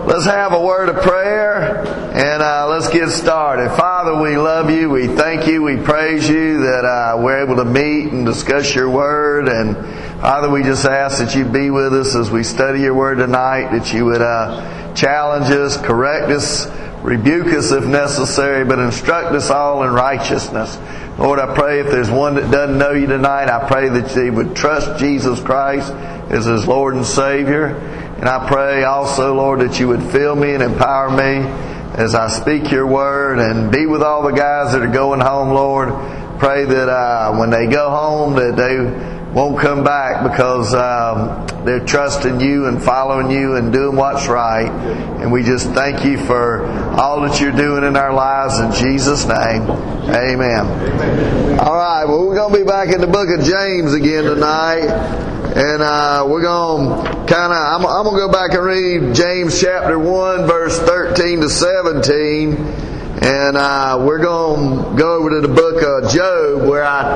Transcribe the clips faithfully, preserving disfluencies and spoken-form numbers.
Let's have a word of prayer and uh, let's get started. Father, we love you. We thank you. We praise you that uh, we're able to meet and discuss your word. And Father, we just ask that you be with us as we study your word tonight, that you would uh, challenge us, correct us, rebuke us if necessary, but instruct us all in righteousness. Lord, I pray if there's one that doesn't know you tonight, I pray that they would trust Jesus Christ as his Lord and Savior. And I pray also, Lord, that you would fill me and empower me as I speak your word, and be with all the guys that are going home, Lord. Pray that uh, when they go home that they won't come back because um, they're trusting you and following you and doing what's right. And we just thank you for all that you're doing in our lives in Jesus' name. Amen. Amen. All right, well, we're going to be back in the book of James again tonight. And uh, we're going to kind of, I'm, I'm going to go back and read James chapter one, verse thirteen to seventeen. And uh, we're going to go over to the book of Job, where I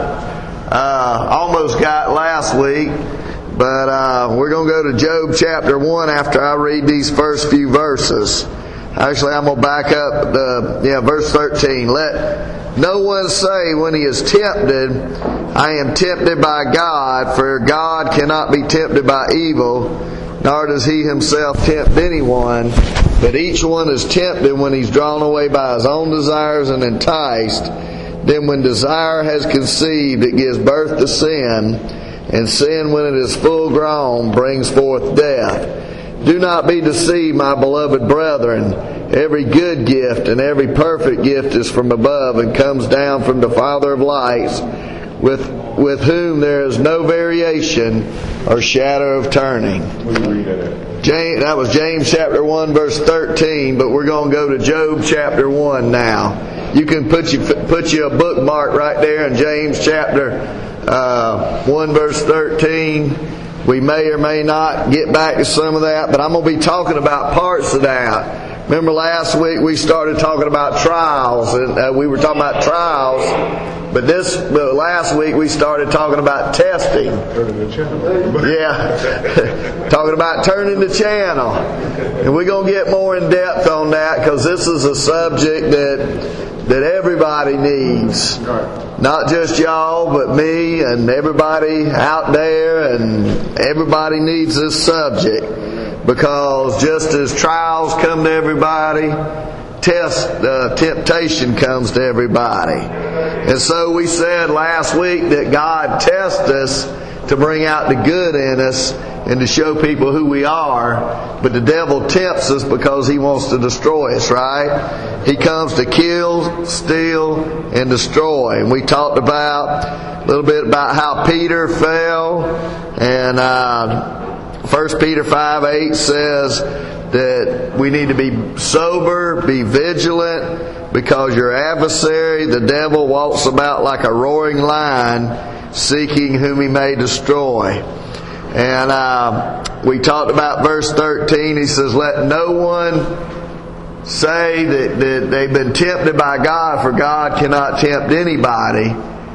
uh, almost got last week. But uh, we're going to go to Job chapter one after I read these first few verses. Actually, I'm going to back up the, yeah, verse thirteen. Let no one say when he is tempted, I am tempted by God, for God cannot be tempted by evil, nor does he himself tempt anyone. But each one is tempted when he's drawn away by his own desires and enticed. Then when desire has conceived, it gives birth to sin, and sin, when it is full grown, brings forth death. Do not be deceived, my beloved brethren. Every good gift and every perfect gift is from above and comes down from the Father of lights, with with whom there is no variation or shadow of turning. James, that was James chapter one, verse thirteen, but we're going to go to Job chapter one now. You can put you put you a bookmark right there in James chapter uh, one, verse thirteen. We may or may not get back to some of that, but I'm going to be talking about parts of that. Remember last week we started talking about trials, and uh, we were talking about trials, but this uh, last week we started talking about testing. Turning the channel. Yeah, talking about turning the channel. And we're going to get more in depth on that because this is a subject that that everybody needs. Not just y'all, but me and everybody out there, and everybody needs this subject. Because just as trials come to everybody, test, uh, temptation comes to everybody. And so we said last week that God tests us to bring out the good in us and to show people who we are. But the devil tempts us because he wants to destroy us, right? He comes to kill, steal, and destroy. And we talked about a little bit about how Peter fell. And uh, First Peter five eight says that we need to be sober, be vigilant, because your adversary, the devil, walks about like a roaring lion, seeking whom he may destroy. And uh, we talked about verse thirteen. He says, let no one say that, that they've been tempted by God, for God cannot tempt anybody,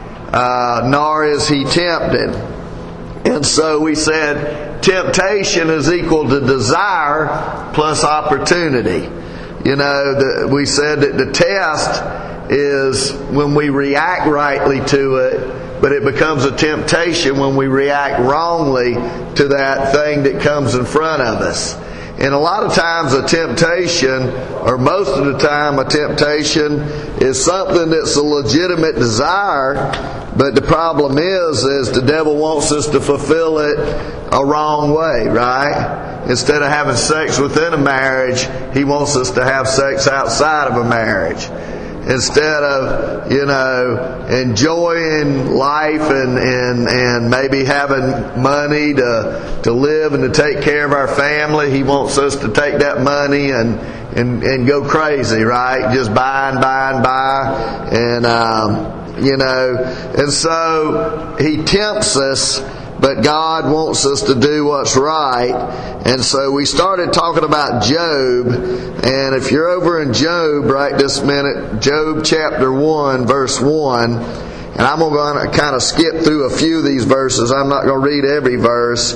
uh, nor is he tempted. And so we said temptation is equal to desire plus opportunity. You know, the, we said that the test is when we react rightly to it, but it becomes a temptation when we react wrongly to that thing that comes in front of us. And a lot of times a temptation, or most of the time a temptation, is something that's a legitimate desire, but the problem is, is the devil wants us to fulfill it a wrong way, right? Instead of having sex within a marriage, he wants us to have sex outside of a marriage. Instead of, you know, enjoying life and, and, and maybe having money to to live and to take care of our family, he wants us to take that money and and, and go crazy, right? Just buy and buy and buy. And, um, you know, and so he tempts us, but God wants us to do what's right. And so we started talking about Job. And if you're over in Job right this minute, Job chapter one, verse one. And I'm going to kind of skip through a few of these verses. I'm not going to read every verse.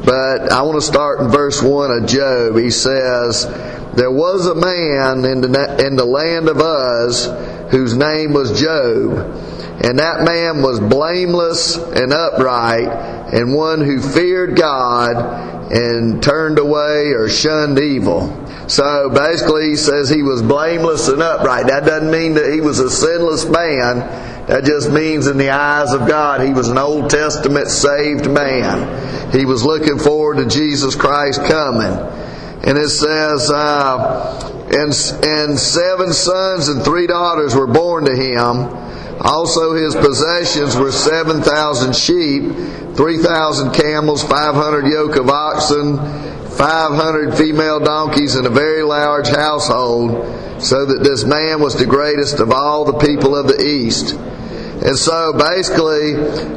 But I want to start in verse one of Job. He says, there was a man in the, in the land of Uz whose name was Job. And that man was blameless and upright, and one who feared God and turned away or shunned evil. So basically he says he was blameless and upright. That doesn't mean that he was a sinless man. That just means in the eyes of God he was an Old Testament saved man. He was looking forward to Jesus Christ coming. And it says, uh, and, and seven sons and three daughters were born to him. Also his possessions were seven thousand sheep, three thousand camels, five hundred yoke of oxen, five hundred female donkeys, and a very large household, so that this man was the greatest of all the people of the East. And so basically,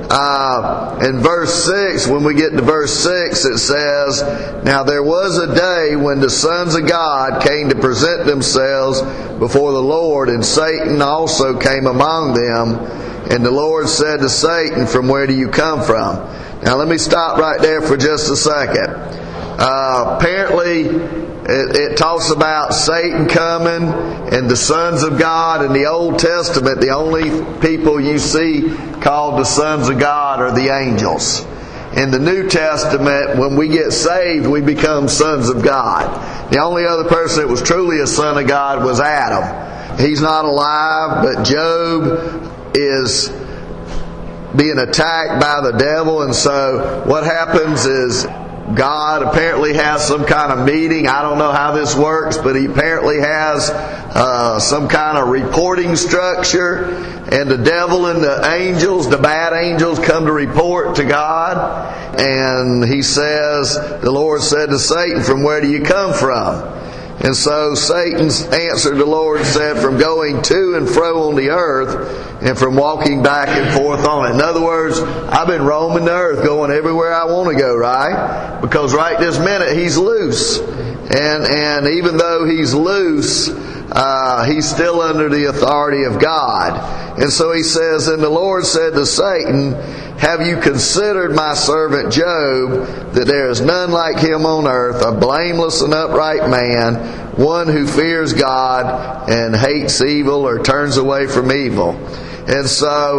uh, in verse six, when we get to verse six, it says, now there was a day when the sons of God came to present themselves before the Lord, and Satan also came among them. And the Lord said to Satan, from where do you come from? Now let me stop right there for just a second. Uh, apparently, It, it talks about Satan coming and the sons of God. In the Old Testament, the only people you see called the sons of God are the angels. In the New Testament, when we get saved, we become sons of God. The only other person that was truly a son of God was Adam. He's not alive, but Job is being attacked by the devil. And so what happens is, God apparently has some kind of meeting. I don't know how this works, but he apparently has uh, some kind of reporting structure. And the devil and the angels, the bad angels, come to report to God. And he says, the Lord said to Satan, from where do you come from? And so Satan answered the Lord and said, from going to and fro on the earth, and from walking back and forth on it. In other words, I've been roaming the earth, going everywhere I want to go, right? Because right this minute he's loose. And and even though he's loose, uh, he's still under the authority of God. And so he says, and the Lord said to Satan, have you considered my servant Job, that there is none like him on earth, a blameless and upright man, one who fears God and hates evil or turns away from evil? And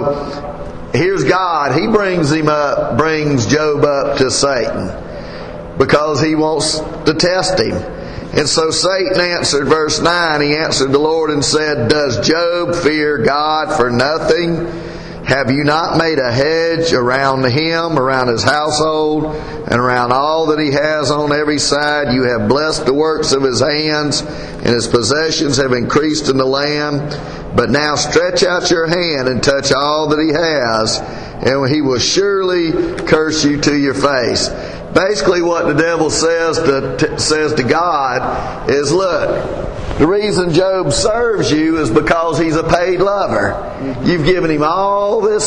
so here's God. He brings him up, brings Job up to Satan because he wants to test him. And so Satan answered, verse nine, he answered the Lord and said, does Job fear God for nothing? Have you not made a hedge around him, around his household, and around all that he has on every side? You have blessed the works of his hands, and his possessions have increased in the land. But now stretch out your hand and touch all that he has, and he will surely curse you to your face. Basically what the devil says to, says to God is, look, the reason Job serves you is because he's a paid lover. You've given him all this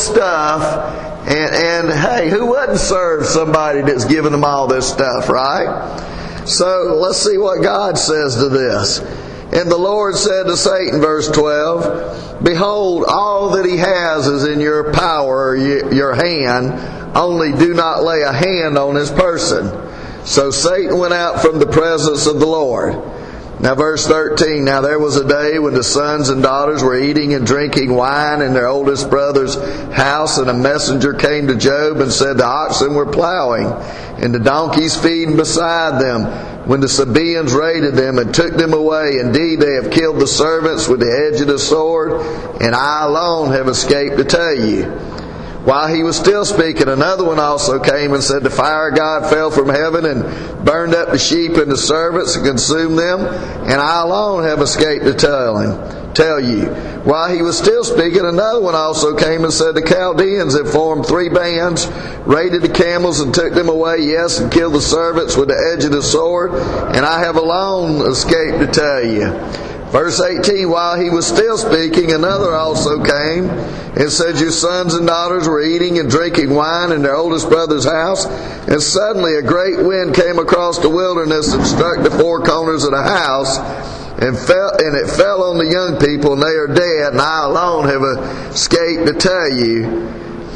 stuff, and, and hey, who wouldn't serve somebody that's given them all this stuff, right? So let's see what God says to this. And the Lord said to Satan, verse twelve, behold, all that he has is in your power, your hand, only do not lay a hand on his person. So Satan went out from the presence of the Lord. Now verse thirteen, now there was a day when the sons and daughters were eating and drinking wine in their oldest brother's house, and a messenger came to Job and said, the oxen were plowing, and the donkeys feeding beside them, when the Sabaeans raided them and took them away. Indeed, they have killed the servants with the edge of the sword, and I alone have escaped to tell you. While he was still speaking, another one also came and said, the fire of God fell from heaven and burned up the sheep and the servants and consumed them, and I alone have escaped to tell him, tell you. While he was still speaking, another one also came and said, the Chaldeans have formed three bands, raided the camels and took them away, yes, and killed the servants with the edge of the sword, and I have alone escaped to tell you. Verse eighteen, while he was still speaking, another also came and said, your sons and daughters were eating and drinking wine in their oldest brother's house, and suddenly a great wind came across the wilderness and struck the four corners of the house, and fell, and it fell on the young people, and they are dead, and I alone have escaped to tell you.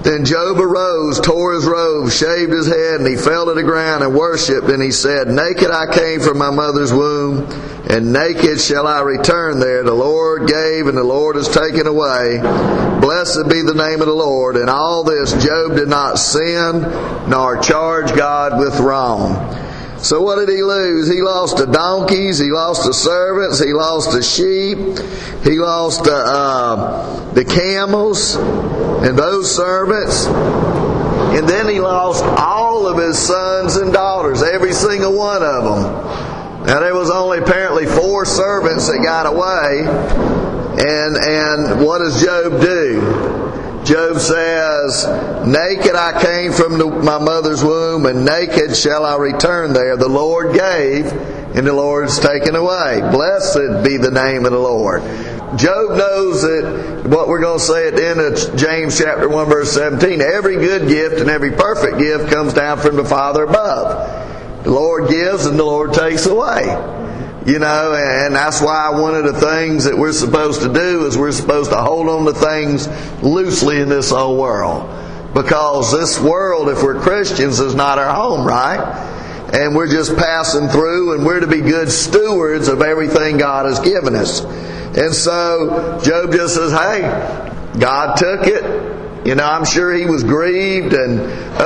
Then Job arose, tore his robe, shaved his head, and he fell to the ground and worshipped. And he said, Naked I came from my mother's womb, and naked shall I return there. The Lord gave, and the Lord has taken away. Blessed be the name of the Lord. In all this Job did not sin, nor charge God with wrong. So what did he lose? He lost the donkeys, he lost the servants, he lost the sheep, he lost the, uh, the camels and those servants. And then he lost all of his sons and daughters, every single one of them. Now there was only apparently four servants that got away. And, and what does Job do? Job says, Naked I came from the, my mother's womb, and naked shall I return there. The Lord gave, and the Lord's taken away. Blessed be the name of the Lord. Job knows that what we're going to say at the end of James chapter one verse seventeen, every good gift and every perfect gift comes down from the Father above. The Lord gives and the Lord takes away. You know, and that's why one of the things that we're supposed to do is we're supposed to hold on to things loosely in this old world. Because this world, if we're Christians, is not our home, right? And we're just passing through, and we're to be good stewards of everything God has given us. And so Job just says, hey, God took it. You know, I'm sure he was grieved and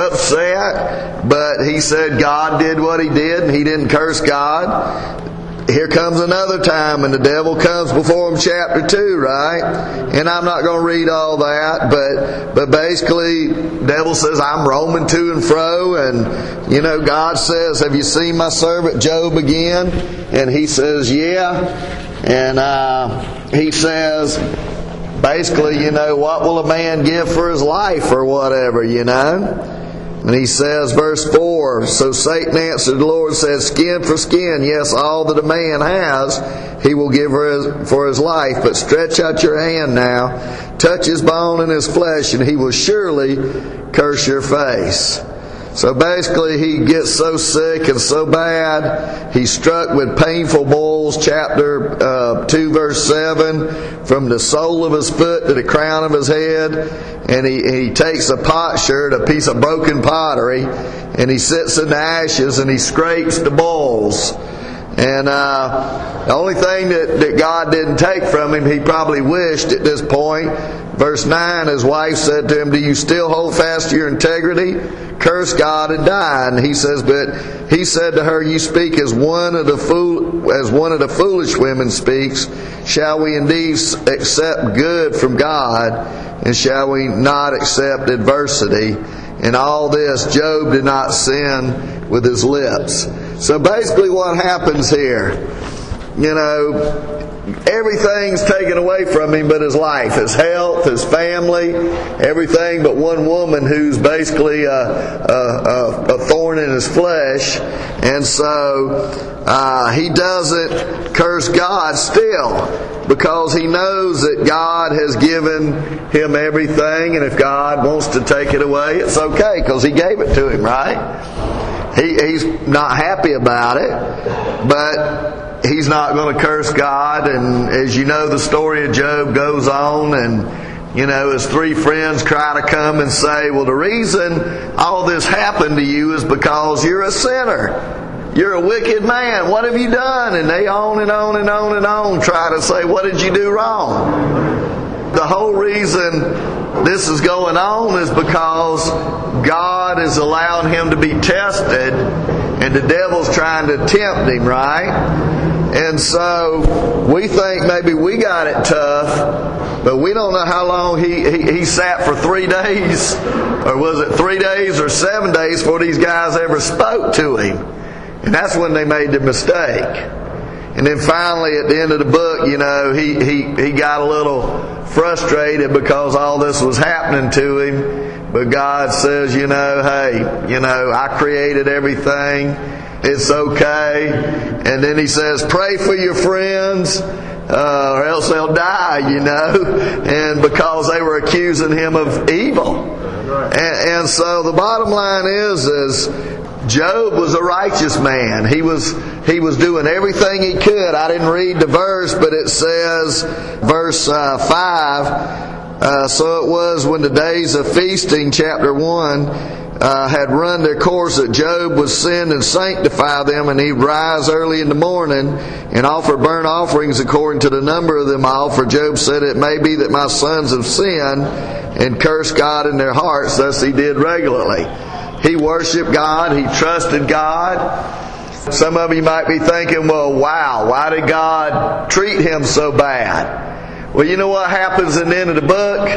upset, but he said God did what he did, and he didn't curse God. Here comes another time, and the devil comes before him, chapter two, right? And I'm not going to read all that, but but basically, the devil says, I'm roaming to and fro, and, you know, God says, have you seen my servant Job again? And he says, yeah. And uh, he says, basically, you know, what will a man give for his life or whatever, you know? And he says, verse four, So Satan answered the Lord and said, Skin for skin, yes, all that a man has, he will give for his, for his life. But stretch out your hand now, touch his bone and his flesh, and he will surely curse your face. So basically he gets so sick and so bad, he's struck with painful boils, chapter uh, two verse seven, from the sole of his foot to the crown of his head. And he, he takes a potsherd, a piece of broken pottery, and he sits in the ashes and he scrapes the boils. And uh, the only thing that, that God didn't take from him, he probably wished at this point. Verse nine, his wife said to him, Do you still hold fast to your integrity? Curse God and die. And he says, but he said to her, You speak as one of the fool, as one of the foolish women speaks. Shall we indeed accept good from God, and shall we not accept adversity? In all this, Job did not sin with his lips. So basically what happens here, you know, everything's taken away from him but his life, his health, his family, everything but one woman who's basically a, a, a thorn in his flesh. And so uh, he doesn't curse God still, because he knows that God has given him everything, and if God wants to take it away, it's okay, because he gave it to him, right? He, he's not happy about it, but he's not going to curse God. And as you know, the story of Job goes on, and you know, his three friends try to come and say, well, the reason all this happened to you is because you're a sinner. You're a wicked man. What have you done? And they on and on and on and on try to say, what did you do wrong? The whole reason this is going on is because God is allowing him to be tested, and the devil's trying to tempt him, right? And so we think maybe we got it tough, but we don't know how long he, he, he sat for three days, or was it three days or seven days before these guys ever spoke to him. And that's when they made the mistake. And then finally at the end of the book, you know, he, he, he got a little frustrated because all this was happening to him. But God says, you know, hey, you know, I created everything. It's okay. And then he says, pray for your friends, uh, or else they'll die, you know. And because they were accusing him of evil. And, and so the bottom line is, is Job was a righteous man. He was he was doing everything he could. I didn't read the verse, but it says, verse uh, five, Uh, so it was when the days of feasting, chapter one, uh, had run their course, that Job would sin and sanctify them, and he'd rise early in the morning and offer burnt offerings according to the number of them all. For Job said, it may be that my sons have sinned and cursed God in their hearts. Thus he did regularly. He worshiped God. He trusted God. Some of you might be thinking, well, wow, why did God treat him so bad? Well, you know what happens in the end of the book?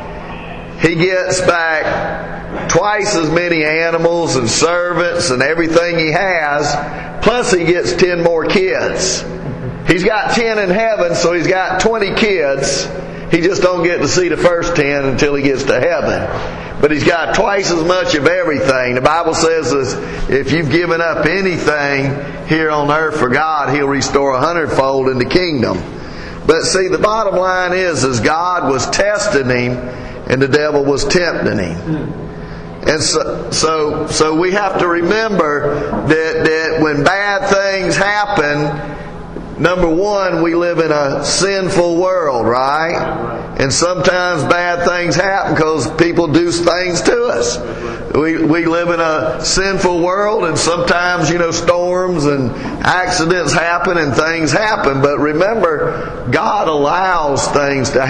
He gets back twice as many animals and servants and everything he has, plus he gets ten more kids. He's got ten in heaven, so he's got twenty kids. He just don't get to see the first ten until he gets to heaven. But he's got twice as much of everything. The Bible says that if you've given up anything here on earth for God, He'll restore a hundredfold in the kingdom. But see, the bottom line is, is God was testing him and the devil was tempting him. And so, so, so we have to remember that, that when bad things happen, number one, we live in a sinful world, right? And sometimes bad things happen because people do things to us. We we live in a sinful world, and sometimes, you know, storms and accidents happen and things happen. But remember, God allows things to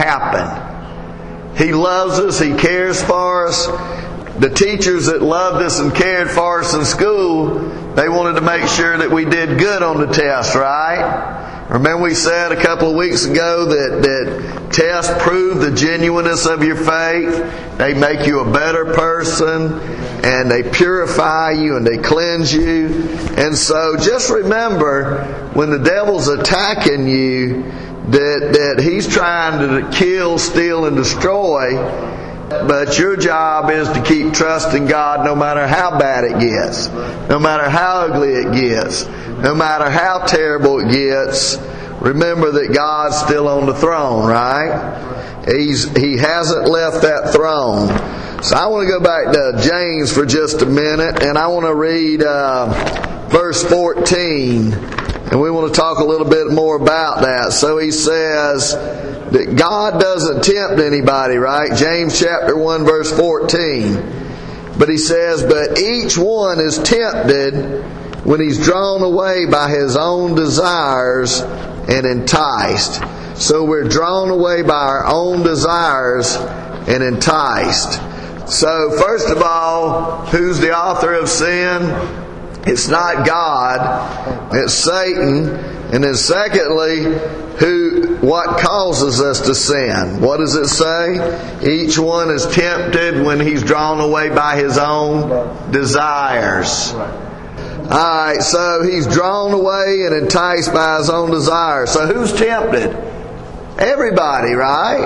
happen. He loves us. He cares for us. The teachers that loved us and cared for us in school, they wanted to make sure that we did good on the test, right? Remember we said a couple of weeks ago that, that tests prove the genuineness of your faith. They make you a better person, and they purify you, and they cleanse you. And so just remember, when the devil's attacking you, that, that he's trying to kill, steal, and destroy. But your job is to keep trusting God no matter how bad it gets, no matter how ugly it gets, no matter how terrible it gets. Remember that God's still on the throne, right? He's He hasn't left that throne. So I want to go back to James for just a minute, and I want to read uh, verse fourteen, and we want to talk a little bit more about that. So he says that God doesn't tempt anybody, right? James chapter one verse fourteen. But he says, but each one is tempted when he's drawn away by his own desires and enticed. So we're drawn away by our own desires and enticed. So first of all, who's the author of sin? It's not God, it's Satan. And then secondly, who, what causes us to sin? What does it say? Each one is tempted when he's drawn away by his own desires. Alright, so he's drawn away and enticed by his own desires. So who's tempted? Everybody,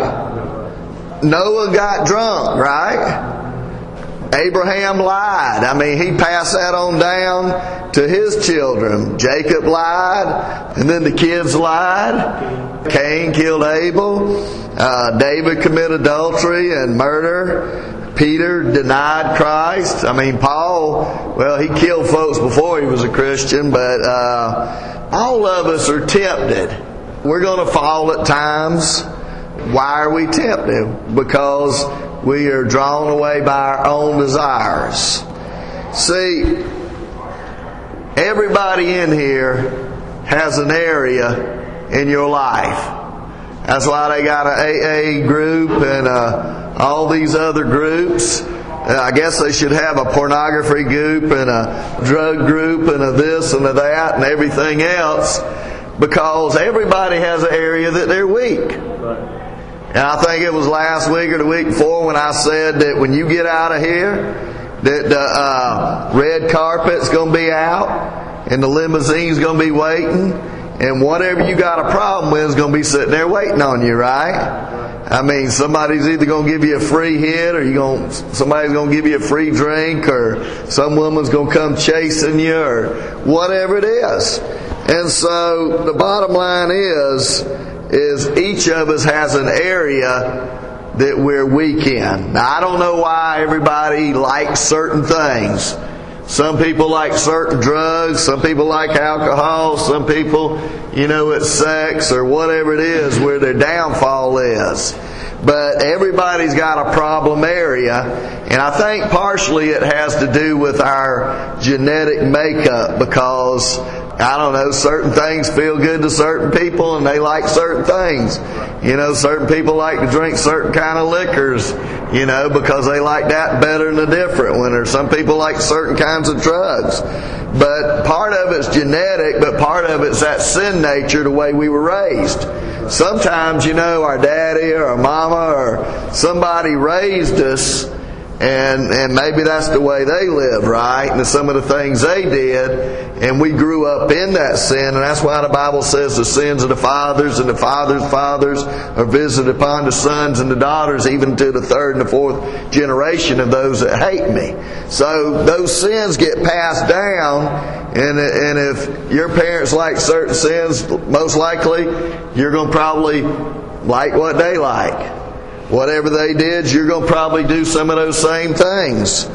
right? Noah got drunk, right? Abraham lied. I mean, he passed that on down to his children. Jacob lied, and then the kids lied. Cain killed Abel. Uh, David committed adultery and murder. Peter denied Christ. I mean, Paul, well, he killed folks before he was a Christian, but uh, all of us are tempted. We're going to fall at times. Why are we tempted? Because we are drawn away by our own desires. See, everybody in here has an area in your life. That's why they got an A A group and uh, all these other groups. Uh, I guess they should have a pornography group and a drug group and a this and a that and everything else, because everybody has an area that they're weak. And I think it was last week or the week before when I said that when you get out of here, that the uh, red carpet's going to be out and the limousine's going to be waiting, and whatever you got a problem with is going to be sitting there waiting on you, right? I mean, somebody's either going to give you a free hit, or you going somebody's going to give you a free drink, or some woman's going to come chasing you, or whatever it is. And so the bottom line is, is each of us has an area that we're weak in. Now, I don't know why everybody likes certain things. Some people like certain drugs, some people like alcohol, some people, you know, it's sex or whatever it is where their downfall is. but everybody's got a problem area. And I think partially it has to do with our genetic makeup, because I don't know, certain things feel good to certain people and they like certain things. You know, certain people like to drink certain kind of liquors, you know, because they like that better than a different one. Or some people like certain kinds of drugs. But part of it's genetic, but part of it's that sin nature, the way we were raised. Sometimes, you know, our daddy or our mama or somebody raised us, and and maybe that's the way they lived, right? And some of the things they did, and we grew up in that sin, and that's why the Bible says the sins of the fathers and the fathers' fathers are visited upon the sons and the daughters, even to the third and the fourth generation of those that hate me. So those sins get passed down, and and if your parents like certain sins, most likely you're going to probably like what they like. Whatever they did, you're going to probably do some of those same things.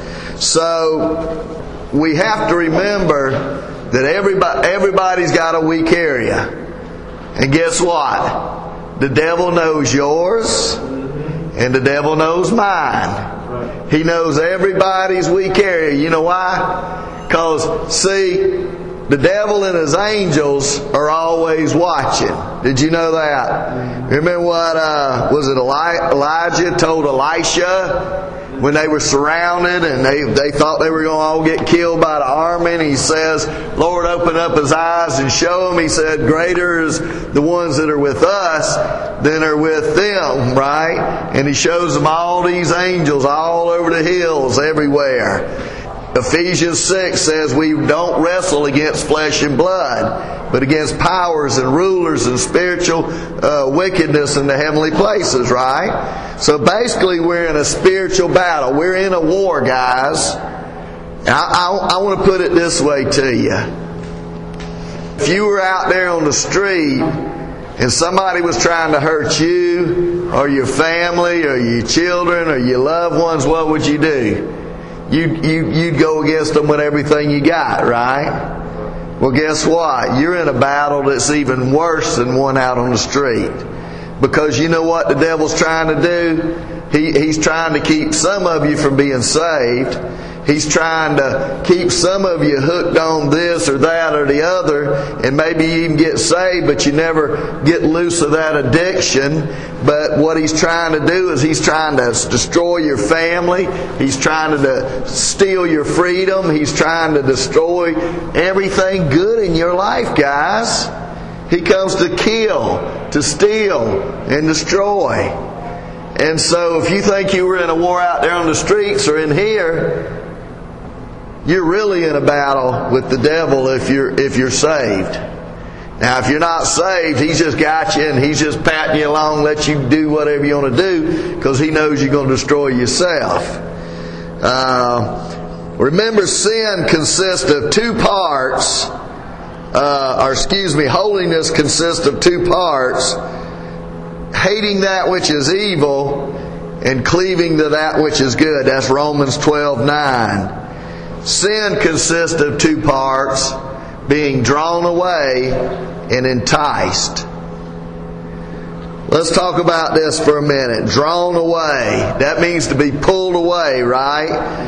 So we have to remember that everybody, everybody's got a weak area. And guess what? The devil knows yours, and the devil knows mine. He knows everybody's weak area. You know why? Because, see, the devil and his angels are always watching. Did you know that? Remember what, uh, was it Eli- Elijah told Elisha when they were surrounded and they, they thought they were going to all get killed by the army? And he says, Lord, open up his eyes and show him. He said, greater is the ones that are with us than are with them, right? And he shows them all these angels all over the hills everywhere. Ephesians six says we don't wrestle against flesh and blood, but against powers and rulers and spiritual uh, wickedness in the heavenly places, right? So basically we're in a spiritual battle. We're in a war, guys. I, I, I want to put it this way to you. If you were out there on the street and somebody was trying to hurt you or your family or your children or your loved ones, what would you do? You, you, you'd go against them with everything you got, right? Well, guess what? You're in a battle that's even worse than one out on the street. Because you know what the devil's trying to do? He, he's trying to keep some of you from being saved. He's trying to keep some of you hooked on this or that or the other, and maybe you even get saved, but you never get loose of that addiction. But what he's trying to do is he's trying to destroy your family. He's trying to steal your freedom. He's trying to destroy everything good in your life, guys. He comes to kill, to steal, and destroy. And so if you think you were in a war out there on the streets or in here, you're really in a battle with the devil if you're if you're saved. Now, if you're not saved, he's just got you and he's just patting you along, let you do whatever you want to do, because he knows you're going to destroy yourself. Uh, remember, sin consists of two parts. Uh, or excuse me, holiness consists of two parts: hating that which is evil and cleaving to that which is good. That's Romans twelve nine. Sin consists of two parts: being drawn away and enticed. Let's talk about this for a minute. Drawn away. That means to be pulled away, right?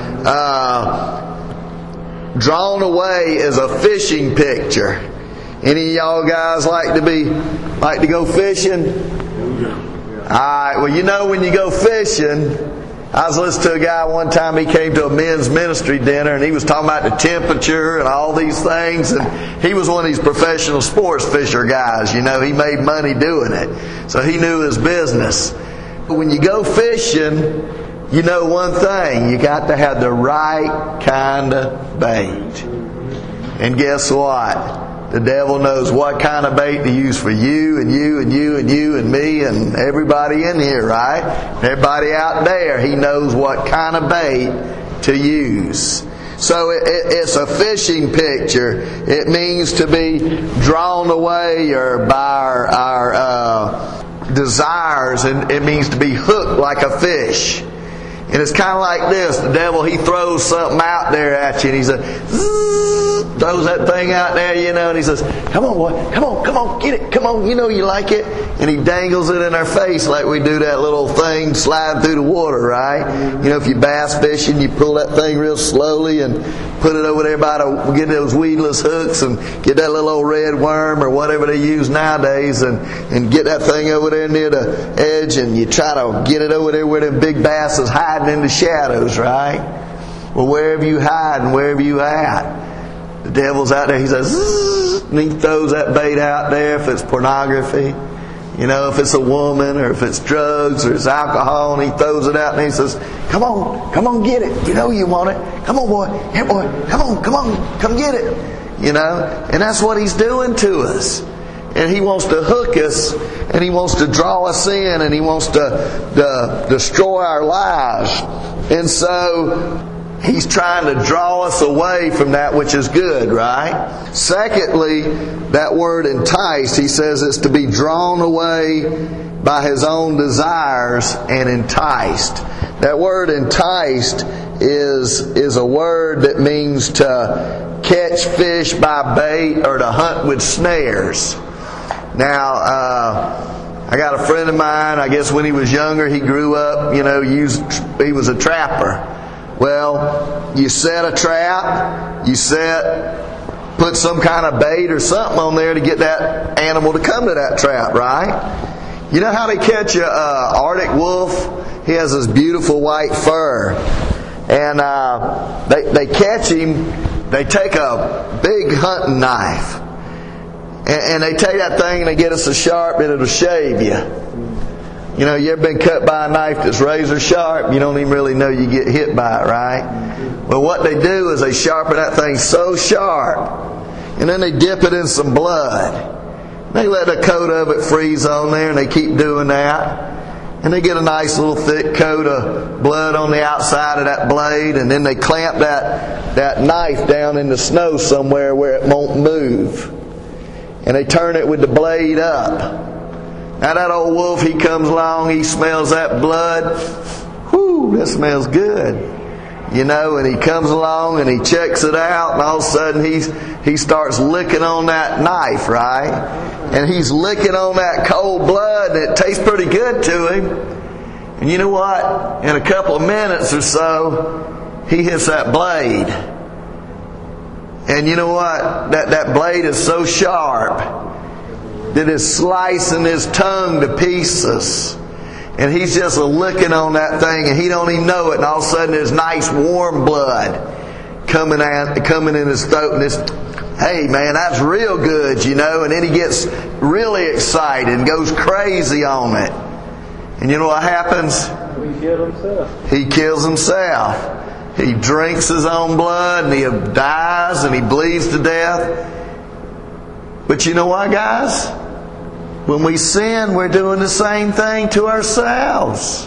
Uh, drawn away is a fishing picture. Any of y'all guys like to be like to go fishing? Alright, well, you know when you go fishing, I was listening to a guy one time, he came to a men's ministry dinner and he was talking about the temperature and all these things, and he was one of these professional sports fisher guys, you know, he made money doing it. So he knew his business. But when you go fishing, you know one thing, you got to have the right kind of bait. And guess what? The devil knows what kind of bait to use for you and you and you and you and me and everybody in here, right? Everybody out there, he knows what kind of bait to use. So it, it, it's a fishing picture. It means to be drawn away or by our, our uh, desires, and it means to be hooked like a fish. And it's kind of like this. The devil, he throws something out there at you and he's a zzz, throws that thing out there, you know, and he says, come on, boy, come on, come on, get it, come on, you know you like it. And he dangles it in our face like we do that little thing slide through the water, right? You know, if you bass fishing, you pull that thing real slowly and put it over there by the, get those weedless hooks and get that little old red worm or whatever they use nowadays and, and get that thing over there near the edge and you try to get it over there where them big bass is hiding in the shadows, right? Well, wherever you hide and wherever you at, the devil's out there. He says, zzz, and he throws that bait out there. If it's pornography, you know, if it's a woman or if it's drugs or it's alcohol, and he throws it out and he says, come on, come on, get it. You know you want it. Come on, boy. Here, boy. Come on, come on, come get it. You know, and that's what he's doing to us. And he wants to hook us, and he wants to draw us in, and he wants to, to destroy our lives. And so he's trying to draw us away from that which is good, right? Secondly, that word enticed, he says it's to be drawn away by his own desires and enticed. That word enticed is, is a word that means to catch fish by bait or to hunt with snares. Now, uh, I got a friend of mine, I guess when he was younger, he grew up, you know, used, he was a trapper. Well, you set a trap, you set, put some kind of bait or something on there to get that animal to come to that trap, right? You know how they catch a uh, Arctic wolf? He has this beautiful white fur. And uh, they, they catch him, they take a big hunting knife. And, and they take that thing and they get it so sharp that it'll shave you. You know, you ever been cut by a knife that's razor sharp? You don't even really know you get hit by it, right? Well, what they do is they sharpen that thing so sharp, and then they dip it in some blood. They let a coat of it freeze on there, and they keep doing that. And they get a nice little thick coat of blood on the outside of that blade, and then they clamp that, that knife down in the snow somewhere where it won't move. And they turn it with the blade up. Now that old wolf, he comes along, he smells that blood. Whew, that smells good. You know, and he comes along and he checks it out, and all of a sudden he's, he starts licking on that knife, right? And he's licking on that cold blood, and it tastes pretty good to him. And you know what? In a couple of minutes or so, he hits that blade. And you know what? That, that blade is so sharp that is slicing his tongue to pieces. And he's just a licking on that thing, and he don't even know it. And all of a sudden there's nice warm blood coming out, coming in his throat. And it's, hey man, that's real good, you know. And then he gets really excited and goes crazy on it. And you know what happens? He killed himself. He kills himself. He drinks his own blood, and he dies, and he bleeds to death. But you know what, guys? When we sin, we're doing the same thing to ourselves.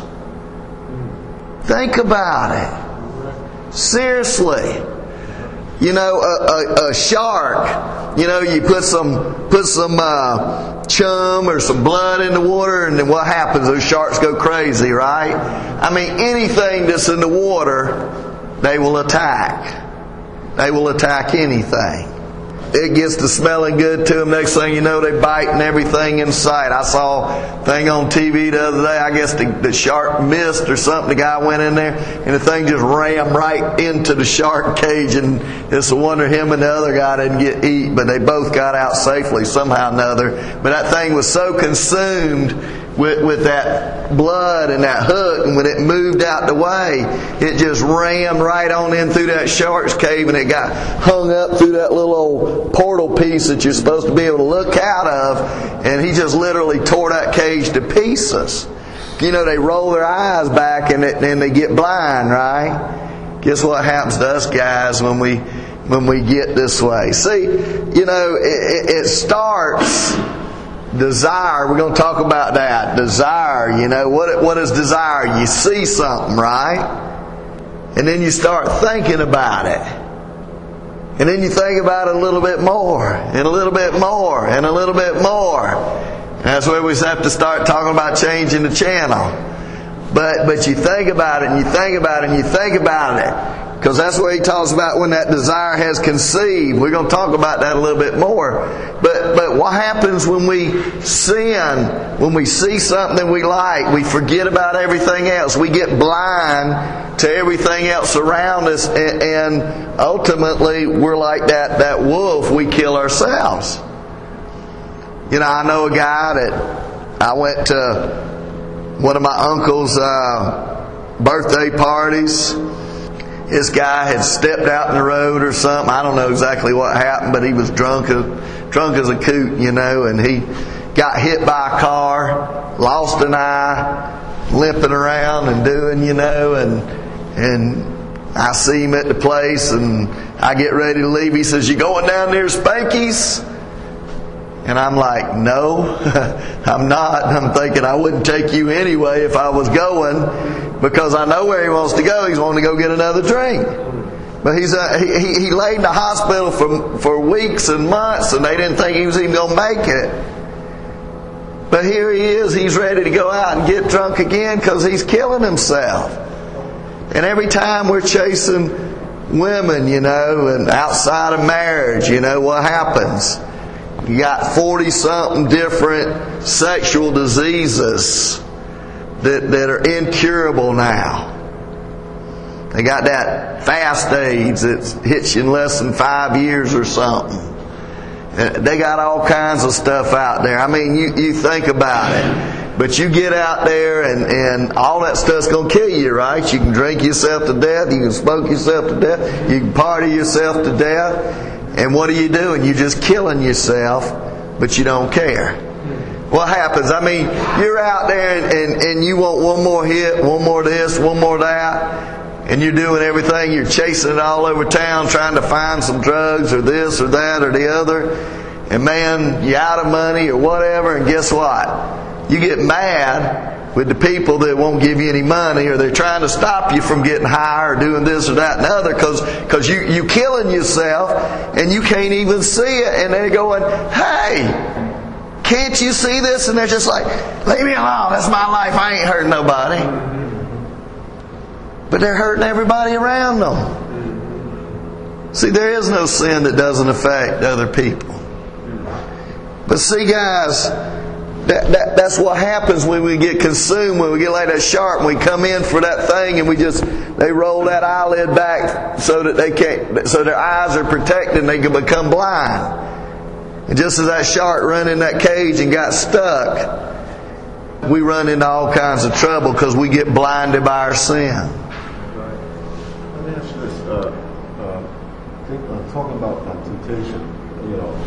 Think about it. Seriously. You know, a, a, a shark, you know, you put some put some uh, chum or some blood in the water, and then what happens? Those sharks go crazy, right? I mean, anything that's in the water, they will attack. They will attack anything. It gets to smelling good to them. Next thing you know, they biting everything in sight. I saw a thing on T V the other day. I guess the, the shark missed or something. The guy went in there, and the thing just rammed right into the shark cage. And it's a wonder him and the other guy didn't get eat, but they both got out safely somehow or another. But that thing was so consumed with, with that blood and that hook, and when it moved out the way, it just rammed right on in through that shark's cave, and it got hung up through that little old portal piece that you're supposed to be able to look out of, and he just literally tore that cage to pieces. You know, they roll their eyes back and, it, and they get blind, right? Guess what happens to us guys when we when we get this way? See, you know, it, it starts desire. We're going to talk about that. Desire, you know, what what is desire? You see something, right? And then you start thinking about it. And then you think about it a little bit more, and a little bit more, and a little bit more. And that's where we have to start talking about changing the channel. But but you think about it, and you think about it, and you think about it. Because that's what he talks about when that desire has conceived. We're going to talk about that a little bit more. But but what happens when we sin, when we see something we like, we forget about everything else. We get blind to everything else around us, and, and ultimately we're like that, that wolf. We kill ourselves. You know, I know a guy that I went to one of my uncle's uh, birthday parties. This guy had stepped out in the road or something. I don't know exactly what happened, but he was drunk as, drunk as a coot, you know, and he got hit by a car, lost an eye, limping around and doing, you know, and and I see him at the place, and I get ready to leave. He says, "You going down there to Spanky's?" And I'm like, "No, I'm not." I'm thinking I wouldn't take you anyway if I was going, because I know where he wants to go. He's wanting to go get another drink. But he's uh, he, he laid in the hospital for for weeks and months, and they didn't think he was even going to make it. But here he is. He's ready to go out and get drunk again because he's killing himself. And every time we're chasing women, you know, and outside of marriage, you know, what happens? You got forty-something different sexual diseases that, that are incurable now. They got that fast AIDS that hits you in less than five years or something. And they got all kinds of stuff out there. I mean, you, you think about it. But you get out there and, and all that stuff's going to kill you, right? You can drink yourself to death. You can smoke yourself to death. You can party yourself to death. And what are you doing? You're just killing yourself, but you don't care. What happens? I mean, you're out there and, and, and you want one more hit, one more this, one more that, and you're doing everything. You're chasing it all over town trying to find some drugs or this or that or the other. And man, you're out of money or whatever, and guess what? You get mad with the people that won't give you any money, or they're trying to stop you from getting high or doing this or that and the other, because because you, you're killing yourself and you can't even see it. And they're going, "Hey, can't you see this?" And they're just like, "Leave me alone. That's my life. I ain't hurting nobody." But they're hurting everybody around them. See, there is no sin that doesn't affect other people. But see, guys, That, that, that's what happens when we get consumed, when we get like that shark, and we come in for that thing and we just, they roll that eyelid back so that they can't, so their eyes are protected and they can become blind. And just as that shark run in that cage and got stuck, we run into all kinds of trouble because we get blinded by our sin. Let me ask you this. Uh, uh, think, uh, talking about uh, temptation, you know,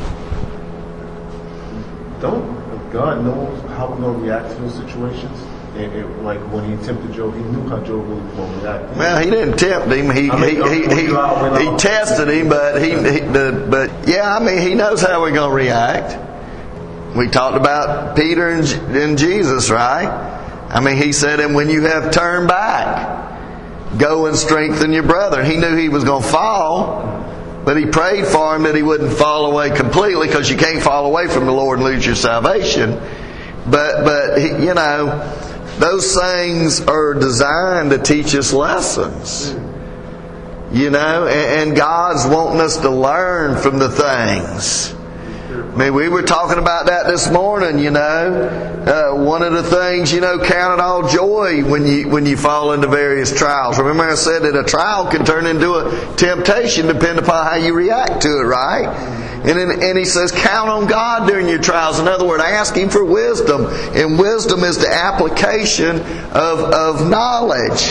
don't God knows how we're going to react to those situations. And it, like when he tempted Job, he knew how Job was going to react. Well, he didn't tempt him. He I mean, he he, he, he tested him, but he, he the, but yeah, I mean, he knows how we're going to react. We talked about Peter and, and Jesus, right? I mean, he said, "And when you have turned back, go and strengthen your brother." He knew he was going to fall. But he prayed for him that he wouldn't fall away completely, because you can't fall away from the Lord and lose your salvation. But, but he, you know, those things are designed to teach us lessons. You know, and, and God's wanting us to learn from the things. I mean, we were talking about that this morning, you know. Uh, one of the things, you know, count it all joy when you when you fall into various trials. Remember I said that a trial can turn into a temptation depending upon how you react to it, right? And then, and he says, count on God during your trials. In other words, ask Him for wisdom. And wisdom is the application of, of knowledge.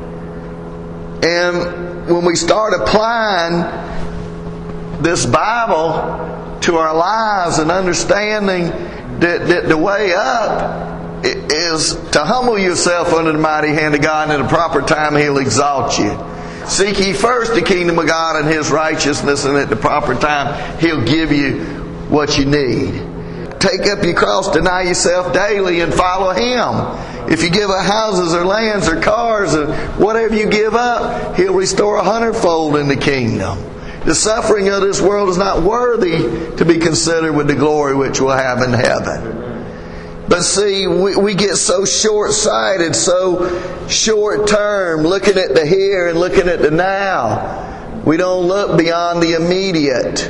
And when we start applying this Bible to our lives and understanding that, that the way up is to humble yourself under the mighty hand of God, and at the proper time He'll exalt you. Seek ye first the kingdom of God and His righteousness, and at the proper time He'll give you what you need. Take up your cross, deny yourself daily, and follow Him. If you give up houses or lands or cars or whatever you give up, He'll restore a hundredfold in the kingdom. The suffering of this world is not worthy to be considered with the glory which we'll have in heaven. But see, we, we get so short-sighted, so short-term, looking at the here and looking at the now. We don't look beyond the immediate.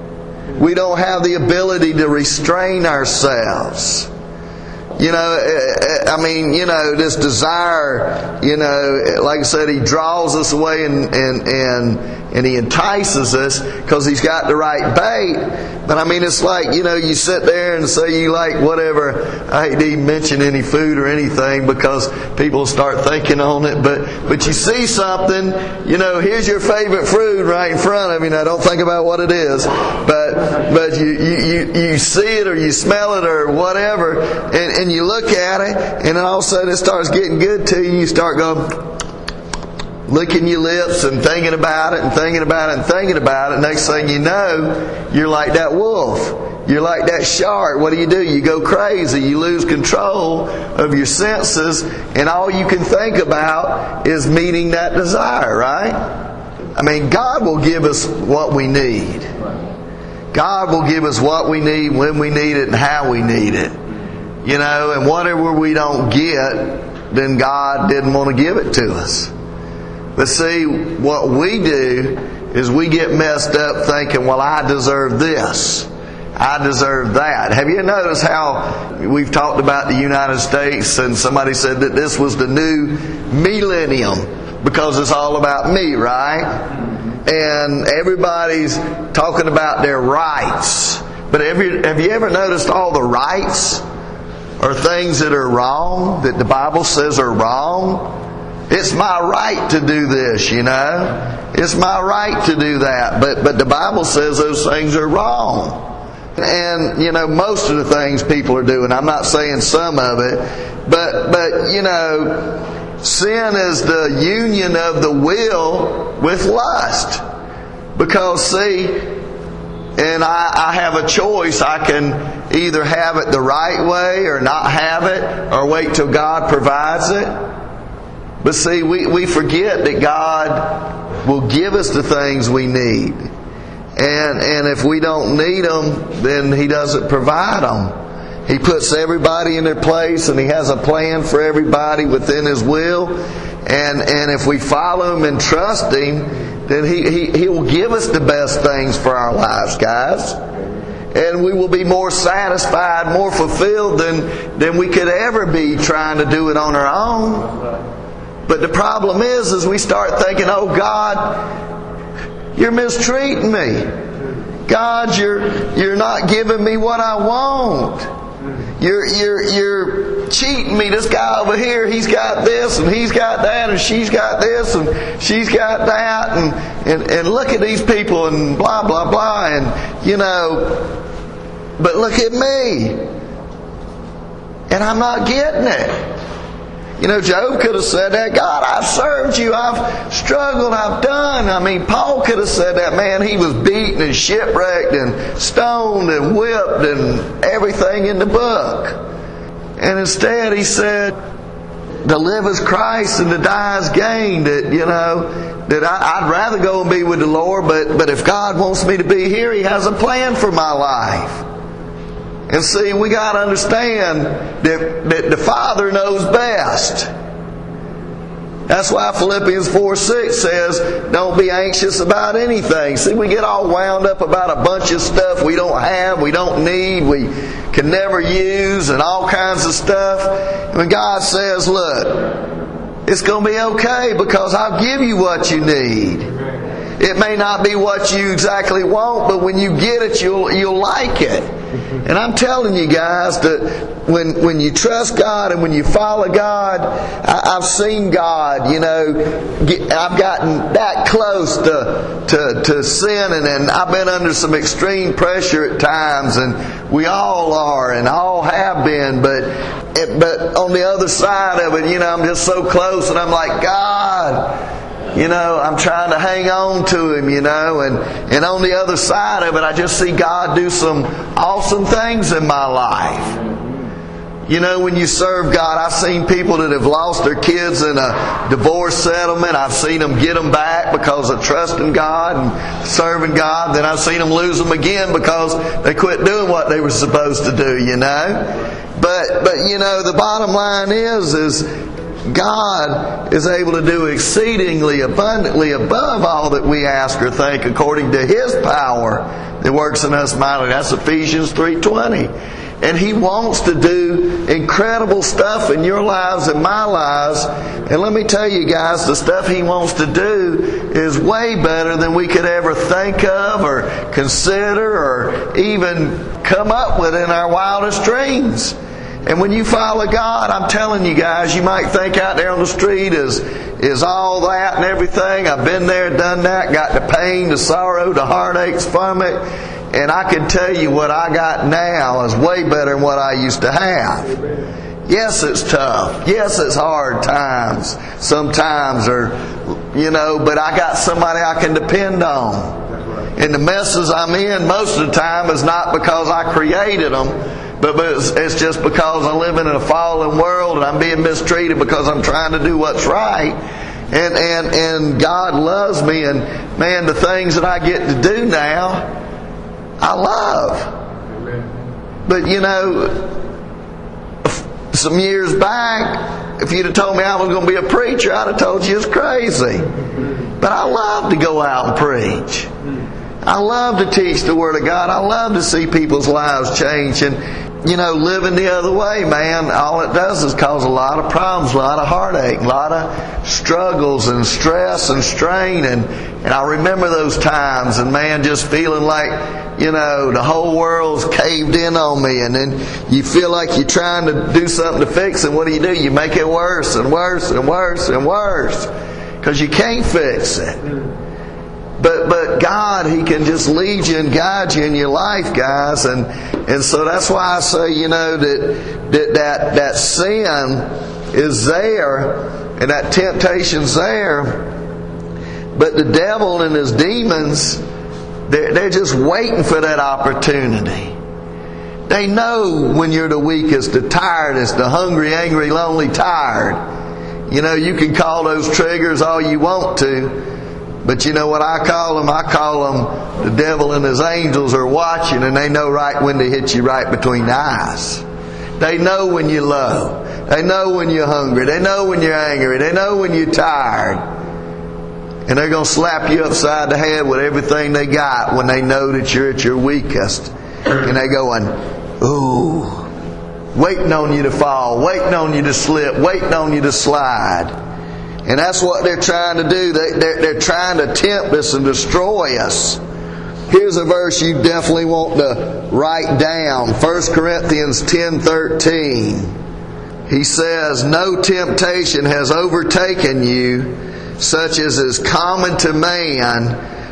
We don't have the ability to restrain ourselves. You know, I mean, you know, this desire, you know, like I said, he draws us away and and and, and he entices us because he's got the right bait. But I mean, it's like, you know, you sit there and say you like whatever. I hate to even mention any food or anything because people start thinking on it. But but you see something, you know, here's your favorite fruit right in front of you. Now, don't think about what it is, but but you you you, you see it or you smell it or whatever, and, and you look at it, and then all of a sudden it starts getting good to you. You start going, licking your lips and thinking about it and thinking about it and thinking about it. Next thing you know, you're like that wolf. You're like that shark. What do you do? You go crazy. You lose control of your senses, and all you can think about is meeting that desire, right? I mean, God will give us what we need. God will give us what we need, when we need it, and how we need it. You know, and whatever we don't get, then God didn't want to give it to us. But see, what we do is we get messed up thinking, well, I deserve this. I deserve that. Have you noticed how we've talked about the United States and somebody said that this was the new millennium because it's all about me, right? And everybody's talking about their rights. But have you, have you ever noticed all the rights are things that are wrong, that the Bible says are wrong? It's my right to do this, you know. It's my right to do that. But but the Bible says those things are wrong. And, you know, most of the things people are doing, I'm not saying some of it, but, but you know, sin is the union of the will with lust. Because, see, and I, I have a choice. I can either have it the right way or not have it, or wait till God provides it. But see, we, we forget that God will give us the things we need. And and if we don't need them, then He doesn't provide them. He puts everybody in their place, and He has a plan for everybody within His will. And and if we follow Him and trust Him, then He, he, He will give us the best things for our lives, guys. And we will be more satisfied, more fulfilled than, than we could ever be trying to do it on our own. But the problem is, is we start thinking, oh God, you're mistreating me. God, you're you're not giving me what I want. You're you're you're cheating me. This guy over here, he's got this and he's got that and she's got this and she's got that and and, and look at these people and blah blah blah and you know, but look at me. And I'm not getting it. You know, Job could have said that. God, I've served you. I've struggled. I've done. I mean, Paul could have said that. Man, he was beaten and shipwrecked and stoned and whipped and everything in the book. And instead he said, to live is Christ and to die is gain. That, you know, that I, I'd rather go and be with the Lord, but, but if God wants me to be here, He has a plan for my life. And see, we got to understand that, that the Father knows best. That's why Philippians four six says, don't be anxious about anything. See, we get all wound up about a bunch of stuff we don't have, we don't need, we can never use, and all kinds of stuff. When God says, look, it's going to be okay because I'll give you what you need. It may not be what you exactly want, but when you get it, you'll you'll like it. And I'm telling you guys that when when you trust God and when you follow God, I, I've seen God. You know, get, I've gotten that close to to, to sinning, and I've been under some extreme pressure at times, and we all are, and all have been. But it, but on the other side of it, you know, I'm just so close, and I'm like, God. You know, I'm trying to hang on to Him, you know, and, and on the other side of it, I just see God do some awesome things in my life. You know, when you serve God, I've seen people that have lost their kids in a divorce settlement. I've seen them get them back because of trusting God and serving God. Then I've seen them lose them again because they quit doing what they were supposed to do, you know. But, but you know, the bottom line is, is God is able to do exceedingly abundantly above all that we ask or think according to His power that works in us mightily. That's Ephesians three twenty. And He wants to do incredible stuff in your lives and my lives. And let me tell you guys, the stuff He wants to do is way better than we could ever think of or consider or even come up with in our wildest dreams. And when you follow God, I'm telling you guys, you might think out there on the street is, is all that and everything. I've been there, done that, got the pain, the sorrow, the heartaches from it. And I can tell you what I got now is way better than what I used to have. Yes, it's tough. Yes, it's hard times sometimes, or, you know, but I got somebody I can depend on. And the messes I'm in most of the time is not because I created them, but it's, it's just because I'm living in a fallen world and I'm being mistreated because I'm trying to do what's right. And, and, and God loves me, and man, the things that I get to do now, I love. But you know, some years back, if you'd have told me I was going to be a preacher, I'd have told you it's crazy. But I love to go out and preach. I love to teach the Word of God. I love to see people's lives change. And, you know, living the other way, man, all it does is cause a lot of problems, a lot of heartache, a lot of struggles and stress and strain. And, and I remember those times, and man, just feeling like, you know, the whole world's caved in on me. And then you feel like you're trying to do something to fix it. And what do you do? You make it worse and worse and worse and worse. Because you can't fix it. But but God, He can just lead you and guide you in your life, guys. And and so that's why I say, you know, that that that, that sin is there and that temptation's there. But the devil and his demons, they're, they're just waiting for that opportunity. They know when you're the weakest, the tiredest, the hungry, angry, lonely, tired. You know, you can call those triggers all you want to. But you know what I call them? I call them the devil and his angels are watching, and they know right when to hit you right between the eyes. They know when you're low. They know when you're hungry. They know when you're angry. They know when you're tired. And they're going to slap you upside the head with everything they got when they know that you're at your weakest. And they're going, ooh, waiting on you to fall, waiting on you to slip, waiting on you to slide. And that's what they're trying to do. They, they're, they're trying to tempt us and destroy us. Here's a verse you definitely want to write down. First Corinthians ten thirteen. He says, no temptation has overtaken you such as is common to man,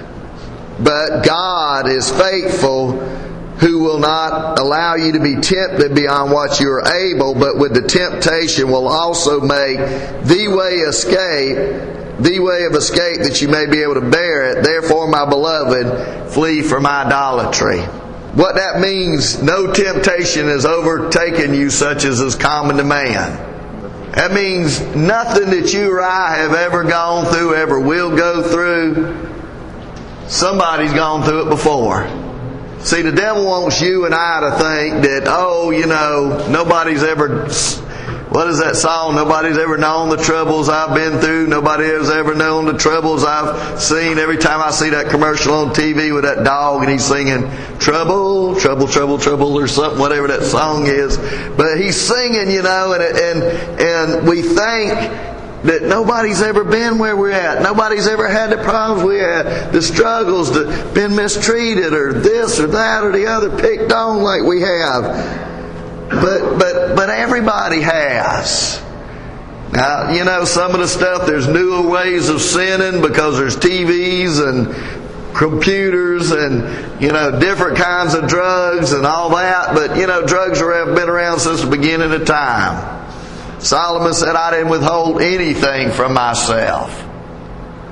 but God is faithful, who will not allow you to be tempted beyond what you are able, but with the temptation will also make the way escape, the way of escape that you may be able to bear it. Therefore, my beloved, flee from idolatry. What that means, no temptation has overtaken you such as is common to man. That means nothing that you or I have ever gone through, ever will go through, somebody's gone through it before. See, the devil wants you and I to think that, oh, you know, nobody's ever, what is that song? Nobody's ever known the troubles I've been through. Nobody has ever known the troubles I've seen. Every time I see that commercial on T V with that dog and he's singing, trouble, trouble, trouble, trouble, or something, whatever that song is. But he's singing, you know, and, and, and we think that nobody's ever been where we're at. Nobody's ever had the problems we had, the struggles, the been mistreated, or this or that or the other, picked on like we have. But but but everybody has. Now, you know, some of the stuff, there's newer ways of sinning because there's T Vs and computers and, you know, different kinds of drugs and all that. But, you know, drugs have been around since the beginning of time. Solomon said, I didn't withhold anything from myself.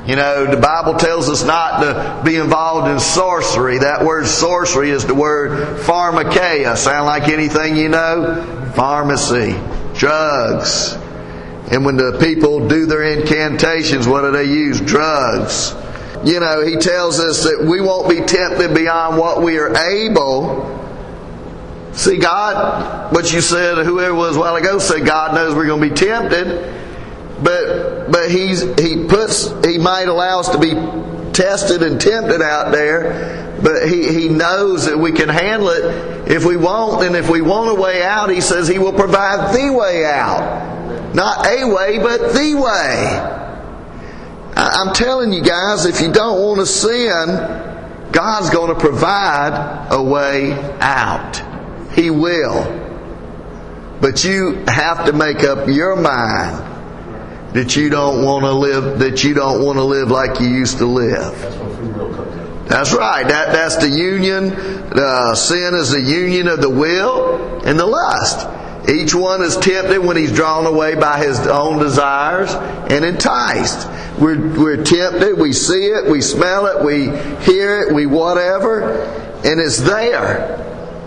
You know, the Bible tells us not to be involved in sorcery. That word sorcery is the word pharmakeia. Sound like anything you know? Pharmacy. Drugs. And when the people do their incantations, what do they use? Drugs. You know, he tells us that we won't be tempted beyond what we are able. See, God, what you said, whoever was a while ago said God knows we're going to be tempted. But but he's he puts he might allow us to be tested and tempted out there, but he, he knows that we can handle it if we want, and if we want a way out, he says he will provide the way out. Not a way, but the way. I, I'm telling you guys, if you don't want to sin, God's going to provide a way out. He will. But you have to make up your mind that you don't want to live, that you don't want to live like you used to live. That's what free will comes in. That's right. That that's the union. Uh, sin is the union of the will and the lust. Each one is tempted when he's drawn away by his own desires and enticed. We're we're tempted. We see it. We smell it. We hear it. We whatever, and it's there.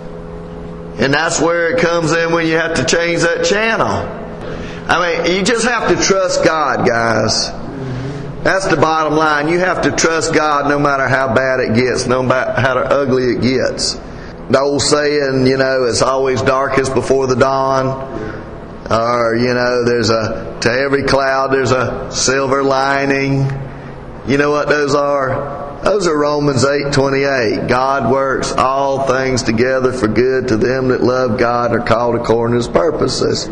And that's where it comes in when you have to change that channel. I mean, you just have to trust God, guys. That's the bottom line. You have to trust God no matter how bad it gets, no matter how ugly it gets. The old saying, you know, it's always darkest before the dawn. Or, you know, there's a, to every cloud there's a silver lining. You know what those are? Those are Romans eight twenty-eight. God works all things together for good to them that love God and are called according to His purposes.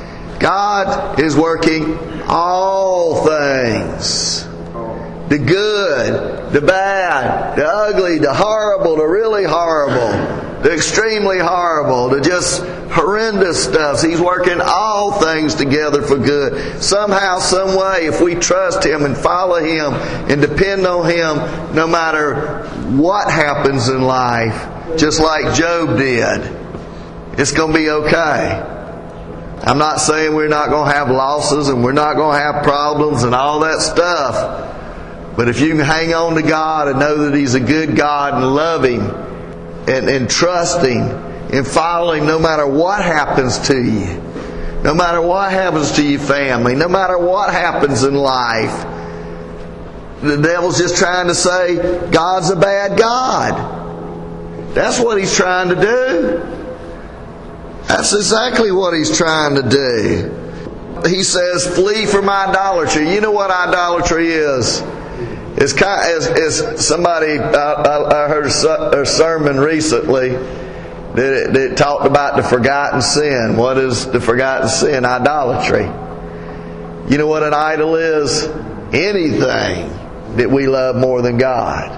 God is working all things. The good, the bad, the ugly, the horrible, the really horrible, the extremely horrible, the just horrendous stuff. He's working all things together for good. Somehow, some way, if we trust Him and follow Him and depend on Him, no matter what happens in life, just like Job did, it's going to be okay. I'm not saying we're not going to have losses and we're not going to have problems and all that stuff. But if you can hang on to God and know that He's a good God and love Him and, and trust Him and follow Him no matter what happens to you, no matter what happens to your family, no matter what happens in life, the devil's just trying to say God's a bad God. That's what he's trying to do. That's exactly what he's trying to do. He says, flee from idolatry. You know what idolatry is? It's kind of, as, as somebody, I, I heard a sermon recently that, that talked about the forgotten sin. What is the forgotten sin? Idolatry. You know what an idol is? Anything that we love more than God.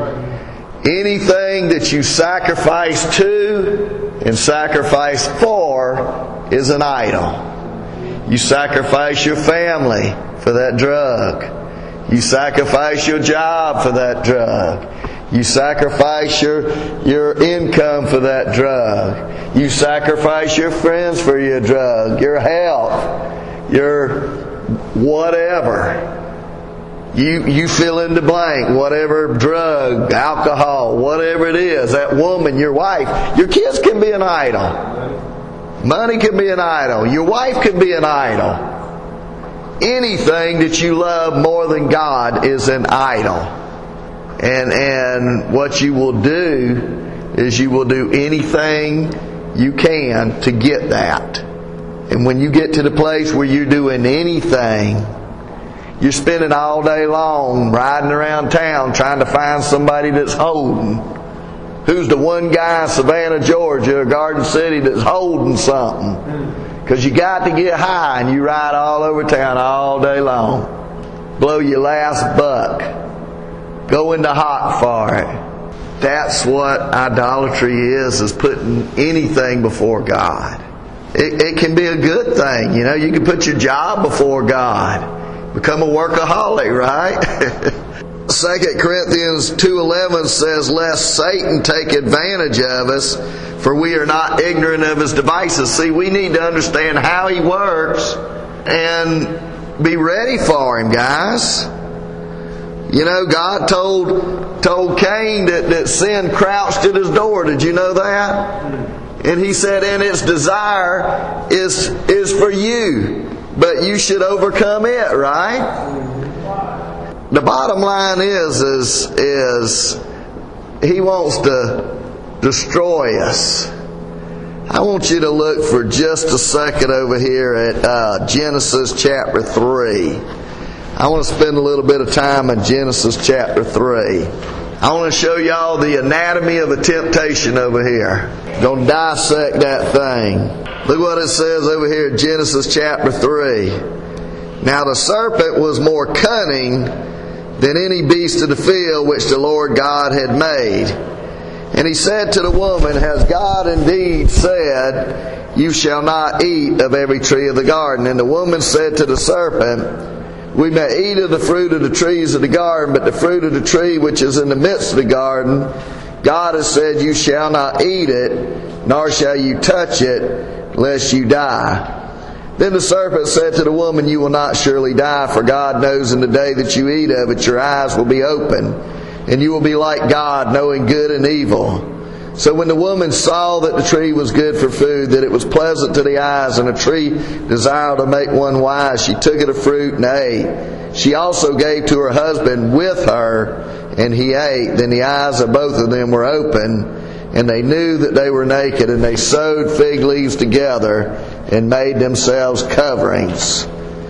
Anything that you sacrifice to and sacrifice for is an idol. You sacrifice your family for that drug. You sacrifice your job for that drug. You sacrifice your, your income for that drug. You sacrifice your friends for your drug, your health, your whatever. You you fill in the blank, whatever drug, alcohol, whatever it is, that woman, your wife. Your kids can be an idol. Money can be an idol. Your wife can be an idol. Anything that you love more than God is an idol. And and what you will do is you will do anything you can to get that. And when you get to the place where you're doing anything, you're spending all day long riding around town trying to find somebody that's holding. Who's the one guy in Savannah, Georgia, or Garden City that's holding something? Because you got to get high and you ride all over town all day long. Blow your last buck. Go into hot for it. That's what idolatry is, is putting anything before God. It, it can be a good thing. You know, you can put your job before God. Become a workaholic, right? Second Corinthians two eleven says, lest Satan take advantage of us, for we are not ignorant of his devices. See, we need to understand how he works and be ready for him, guys. You know, God told told Cain that, that sin crouched at his door. Did you know that? And he said, and its desire is is for you, but you should overcome it, right? The bottom line is, is, is he wants to destroy us. I want you to look for just a second over here at uh, Genesis chapter three. I want to spend a little bit of time in Genesis chapter three. I want to show y'all the anatomy of a temptation over here. Gonna dissect that thing. Look what it says over here in Genesis chapter three. Now the serpent was more cunning than any beast of the field which the Lord God had made. And he said to the woman, has God indeed said, you shall not eat of every tree of the garden? And the woman said to the serpent, we may eat of the fruit of the trees of the garden, but the fruit of the tree which is in the midst of the garden, God has said, you shall not eat it, nor shall you touch it, lest you die. Then the serpent said to the woman, you will not surely die, for God knows in the day that you eat of it, your eyes will be open, and you will be like God, knowing good and evil. So when the woman saw that the tree was good for food, that it was pleasant to the eyes, and a tree desired to make one wise, she took of the fruit and ate. She also gave to her husband with her, and he ate. Then the eyes of both of them were open, and they knew that they were naked, and they sewed fig leaves together and made themselves coverings.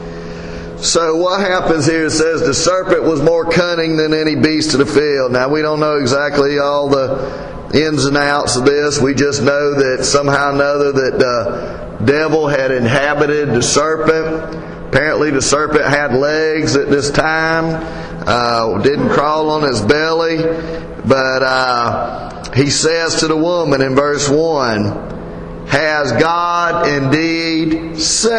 So what happens here, it says the serpent was more cunning than any beast of the field. Now we don't know exactly all the ins and outs of this. We just know that somehow or another that the devil had inhabited the serpent. Apparently the serpent had legs at this time. Uh, didn't crawl on his belly. But uh, he says to the woman in verse one, has God indeed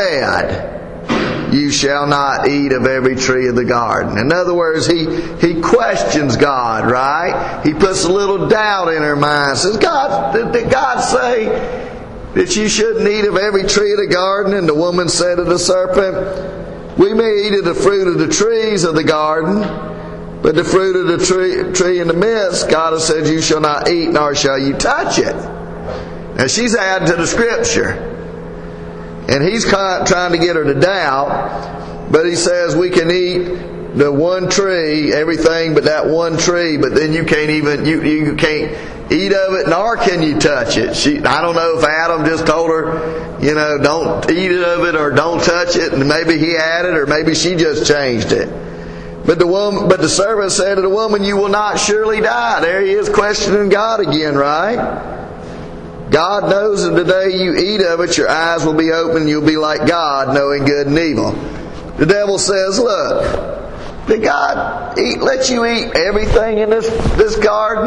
said, you shall not eat of every tree of the garden? In other words, he, he questions God, right? He puts a little doubt in her mind. Says, God, did, did God say that you shouldn't eat of every tree of the garden? And the woman said to the serpent, we may eat of the fruit of the trees of the garden, but the fruit of the tree, tree in the midst, God has said, you shall not eat, nor shall you touch it. Now she's adding to the scripture. And he's trying to get her to doubt. But he says we can eat the one tree, everything but that one tree. But then you can't even, you, you can't eat of it, nor can you touch it. She, I don't know if Adam just told her, you know, don't eat of it or don't touch it. And maybe he added, or maybe she just changed it. But the woman, but the servant said to the woman, you will not surely die. There he is questioning God again, right? God knows that the day you eat of it, your eyes will be open and you'll be like God, knowing good and evil. The devil says, look, did God eat, let you eat everything in this, this garden?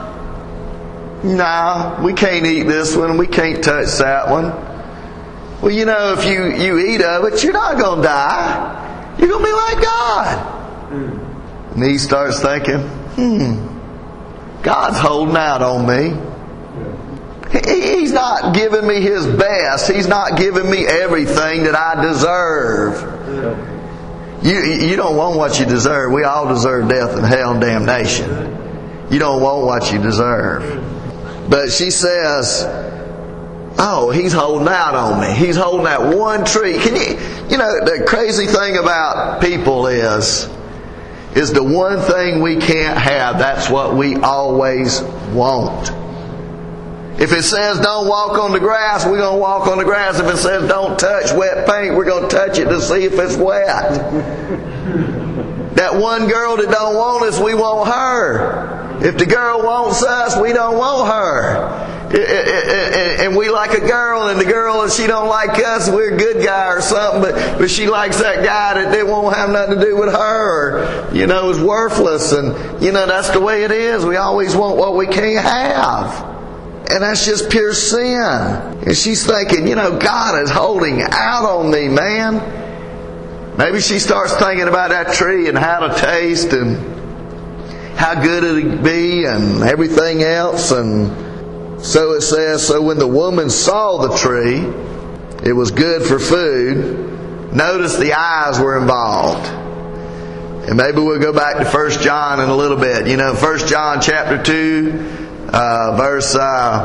No, we can't eat this one. We can't touch that one. Well, you know, if you, you eat of it, you're not going to die. You're going to be like God. And he starts thinking, hmm, God's holding out on me. He's not giving me His best. He's not giving me everything that I deserve. You, you don't want what you deserve. We all deserve death and hell and damnation. You don't want what you deserve. But she says, oh, He's holding out on me. He's holding that one tree. Can you, you know, the crazy thing about people is, is the one thing we can't have, that's what we always want. If it says don't walk on the grass, we're going to walk on the grass. If it says don't touch wet paint, we're going to touch it to see if it's wet. That one girl that don't want us, we want her. If the girl wants us, we don't want her. And we like a girl, and the girl, and she don't like us, we're a good guy or something, but, but she likes that guy that they won't have nothing to do with her, or, you know, is worthless. And, you know, that's the way it is. We always want what we can't have. And that's just pure sin. And she's thinking, you know, God is holding out on me, man. Maybe she starts thinking about that tree and how to taste and how good it'd be and everything else. And so it says, so when the woman saw the tree, it was good for food. Notice the eyes were involved. And maybe we'll go back to First John in a little bit. You know, First John chapter two, uh, verse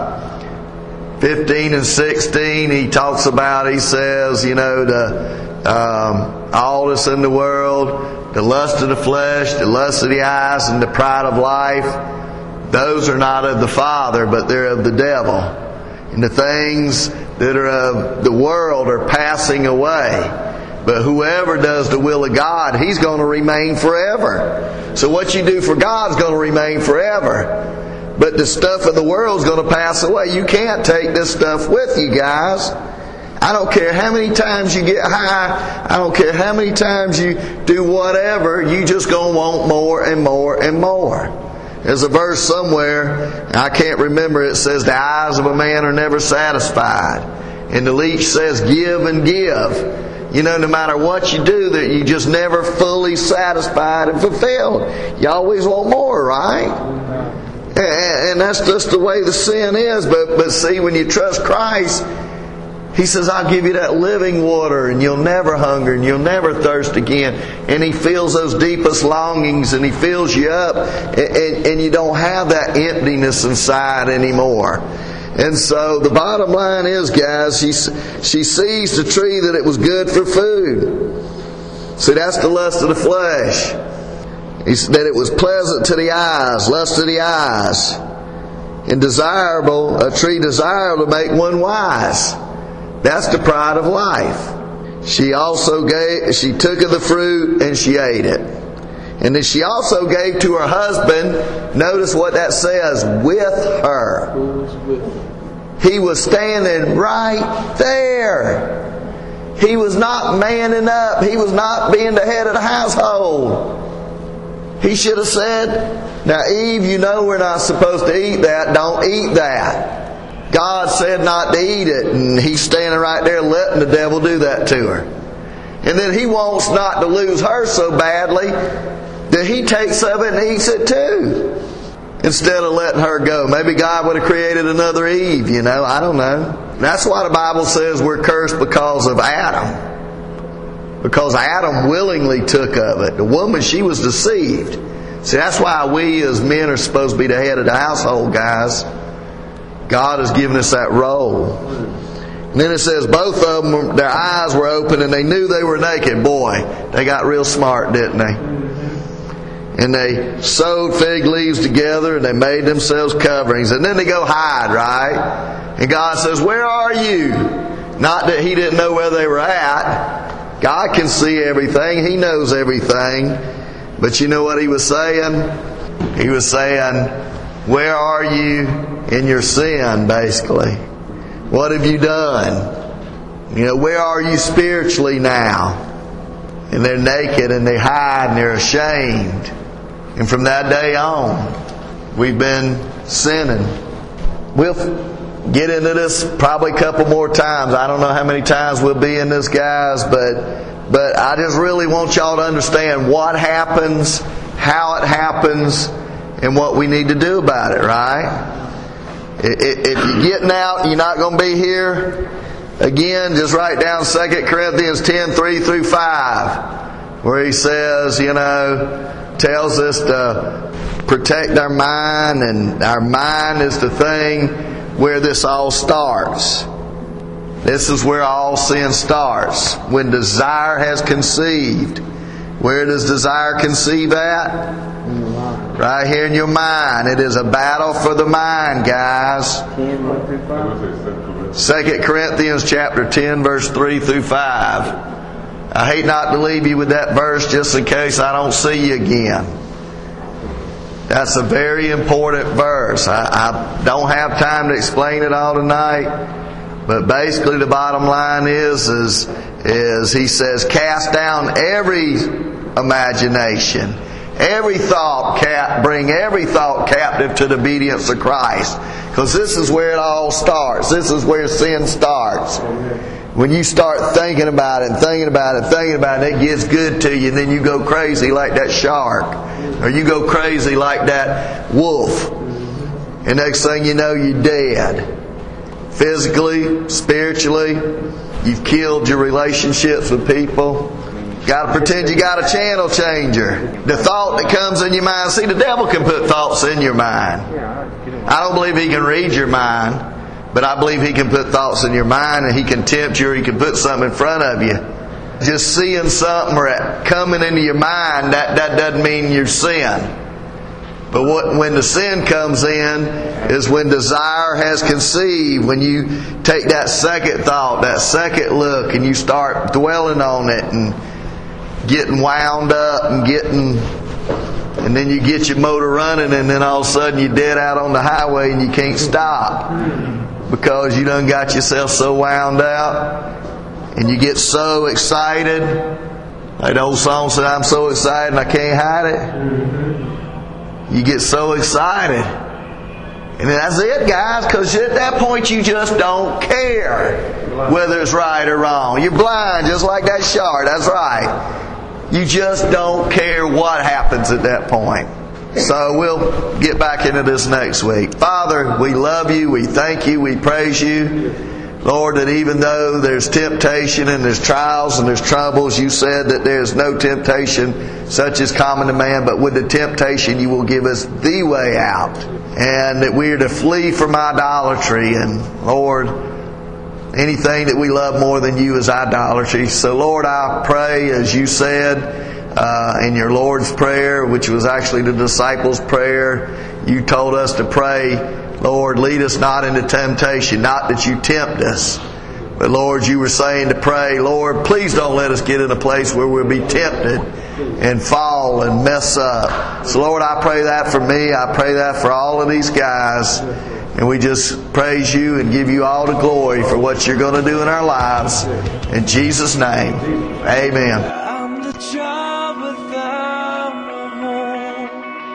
uh, fifteen and sixteen, he talks about, he says, you know, the um, all that's in the world, the lust of the flesh, the lust of the eyes, and the pride of life, those are not of the Father, but they're of the devil. And the things that are of the world are passing away. But whoever does the will of God, he's going to remain forever. So what you do for God is going to remain forever. But the stuff of the world is going to pass away. You can't take this stuff with you, guys. I don't care how many times you get high. I don't care how many times you do whatever. You just going to want more and more and more. There's a verse somewhere, I can't remember, it says the eyes of a man are never satisfied. And the leech says give and give. You know, no matter what you do, that you just never fully satisfied and fulfilled. You always want more, right? And, and that's just the way the sin is. But, but see, when you trust Christ, He says, I'll give you that living water, and you'll never hunger, and you'll never thirst again. And He fills those deepest longings, and He fills you up, and, and, and you don't have that emptiness inside anymore. And so the bottom line is, guys, she, she sees the tree that it was good for food. See, that's the lust of the flesh. He said that it was pleasant to the eyes, lust of the eyes, and desirable, a tree desirable to make one wise. That's the pride of life. She also gave, she took of the fruit and she ate it. And then she also gave to her husband, notice what that says, with her. Who was with her? He was standing right there. He was not manning up. He was not being the head of the household. He should have said, now Eve, you know we're not supposed to eat that. Don't eat that. God said not to eat it. And he's standing right there letting the devil do that to her. And then he wants not to lose her so badly that he takes of it and eats it too. Instead of letting her go. Maybe God would have created another Eve, you know. I don't know. That's why the Bible says we're cursed because of Adam. Because Adam willingly took of it. The woman, she was deceived. See, that's why we as men are supposed to be the head of the household, guys. God has given us that role. And then it says both of them, their eyes were open and they knew they were naked. Boy, they got real smart, didn't they? And they sewed fig leaves together and they made themselves coverings. And then they go hide, right? And God says, where are you? Not that He didn't know where they were at. God can see everything. He knows everything. But you know what He was saying? He was saying, where are you in your sin, basically? What have you done? You know, where are you spiritually now? And they're naked and they hide and they're ashamed. And from that day on, we've been sinning. We'll get into this probably a couple more times. I don't know how many times we'll be in this, guys, but but I just really want y'all to understand what happens, how it happens, and what we need to do about it, right? If you're getting out and you're not going to be here, again, just write down Second Corinthians ten, three through five, where he says, you know, tells us to protect our mind, and our mind is the thing where this all starts. This is where all sin starts. When desire has conceived. Where does desire conceive at? Right here in your mind. It is a battle for the mind, guys. Second Corinthians chapter ten, verse three through five. I hate not to leave you with that verse just in case I don't see you again. That's a very important verse. I, I don't have time to explain it all tonight. But basically the bottom line is, is, is he says, cast down every imagination. Every thought, cap, bring every thought captive to the obedience of Christ. Because this is where it all starts. This is where sin starts. When you start thinking about it and thinking about it, thinking about it, it gets good to you, and then you go crazy like that shark. Or you go crazy like that wolf. And next thing you know, you're dead. Physically, spiritually, you've killed your relationships with people. Got to pretend you got a channel changer. The thought that comes in your mind. See, the devil can put thoughts in your mind. I don't believe he can read your mind. But I believe he can put thoughts in your mind, and he can tempt you, or he can put something in front of you. Just seeing something or coming into your mind, that, that doesn't mean you're sin. But what, when the sin comes in is when desire has conceived, when you take that second thought, that second look, and you start dwelling on it and getting wound up and getting... And then you get your motor running, and then all of a sudden you're dead out on the highway and you can't stop. Because you done got yourself so wound out. And you get so excited. Like the old song said, I'm so excited and I can't hide it. You get so excited. And that's it, guys, because at that point you just don't care whether it's right or wrong. You're blind just like that shark. That's right. You just don't care what happens at that point. So we'll get back into this next week. Father, we love you. We thank you. We praise you. Lord, that even though there's temptation and there's trials and there's troubles, you said that there's no temptation such as common to man, but with the temptation you will give us the way out. And that we are to flee from idolatry. And Lord, anything that we love more than you is idolatry. So Lord, I pray as you said uh, in your Lord's Prayer, which was actually the disciples' prayer, you told us to pray, Lord, lead us not into temptation, not that you tempt us. But Lord, you were saying to pray, Lord, please don't let us get in a place where we'll be tempted and fall and mess up. So Lord, I pray that for me. I pray that for all of these guys. And we just praise you and give you all the glory for what you're going to do in our lives. In Jesus' name, amen. I'm the child without a home.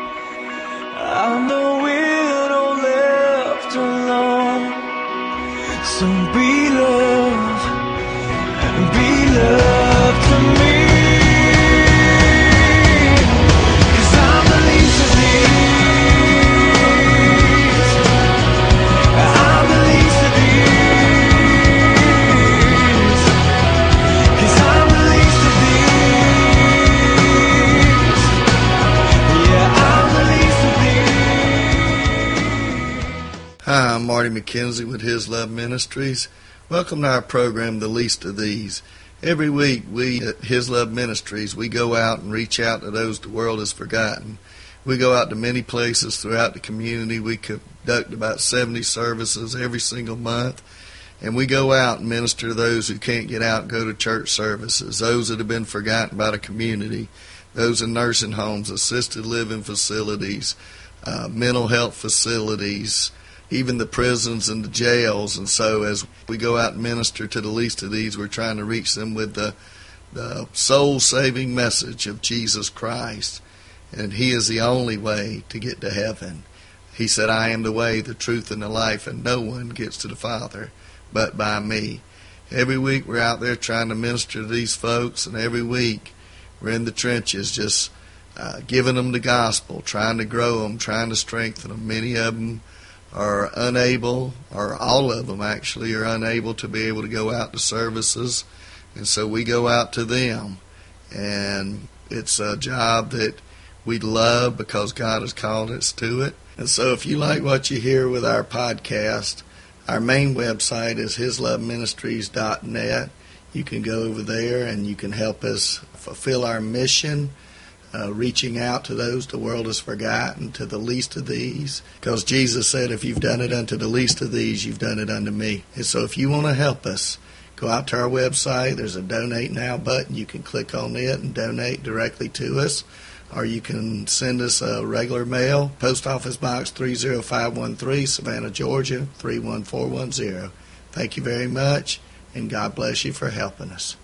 I'm the widow left alone. So be love, be love to me. 'Cause I'm the least of these. I'm the least of these. 'Cause I'm the least of these. Yeah, I'm the least of these. Hi, I'm Marty McKenzie with His Love Ministries. Welcome to our program, The Least of These. Every week we at His Love Ministries, we go out and reach out to those the world has forgotten. We go out to many places throughout the community. We conduct about seventy services every single month. And we go out and minister to those who can't get out and go to church services, those that have been forgotten by the community, those in nursing homes, assisted living facilities, uh, mental health facilities, even the prisons and the jails. And so as we go out and minister to the least of these, we're trying to reach them with the, the soul-saving message of Jesus Christ. And He is the only way to get to heaven. He said, I am the way, the truth, and the life, and no one gets to the Father but by me. Every week we're out there trying to minister to these folks, and every week we're in the trenches just uh, giving them the gospel, trying to grow them, trying to strengthen them. Many of them are unable, or all of them actually, are unable to be able to go out to services. And so we go out to them. And it's a job that we love because God has called us to it. And so if you like what you hear with our podcast, our main website is his love ministries dot net. You can go over there and you can help us fulfill our mission, Uh, reaching out to those the world has forgotten, to the least of these. Because Jesus said, if you've done it unto the least of these, you've done it unto me. And so if you want to help us, go out to our website. There's a Donate Now button. You can click on it and donate directly to us. Or you can send us a regular mail, Post Office Box three zero five one three, Savannah, Georgia, three one four one zero. Thank you very much, and God bless you for helping us.